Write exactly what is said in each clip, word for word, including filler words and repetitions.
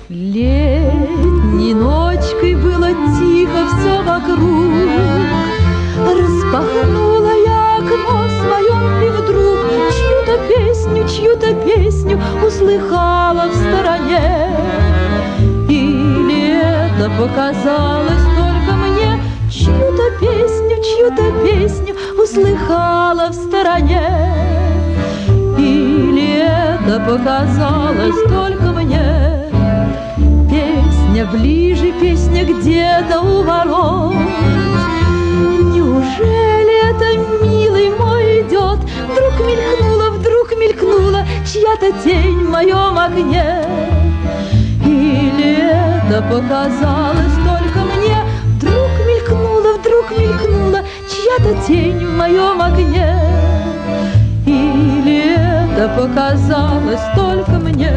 Летней ночкой было тихо все вокруг. Распахнула я окно свое, и вдруг чью-то песню, чью-то песню услыхала в стороне. Или это показалось только мне, чью-то песню, чью-то песню услыхала в стороне. Или это показалось только мне. Песня ближе, песня где-то у ворот. Неужели это, милый мой, идет? Вдруг мелькнула, вдруг мелькнула чья-то тень в моем окне. Или это показалось только мне? Вдруг мелькнула, вдруг мелькнула чья-то тень в моем окне. Или это показалось только мне?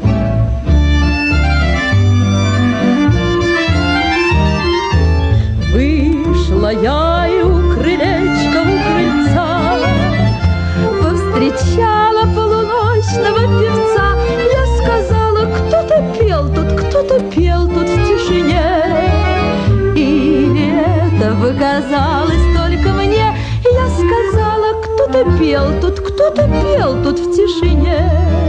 Вышла я и у крылечка, у крыльца повстречала полуночного певца. Я сказала, кто-то пел тут, кто-то пел тут в тишине. Или это показалось только мне? Я сказала, кто-то пел тут, кто-то пел тут в тишине.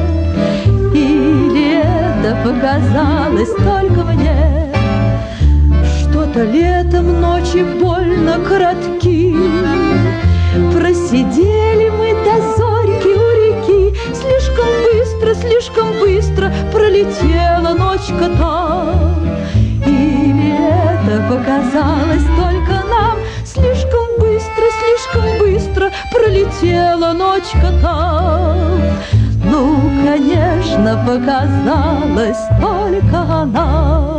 Или это показалось только мне? Что-то летом ночи больно коротки, просидели мы до зорьки у реки. Слишком быстро, слишком быстро пролетела ночка-то. Или это показалось только нам? Слишком быстро, слишком быстро пролетела ночка-то. Ну, конечно, показалась только она.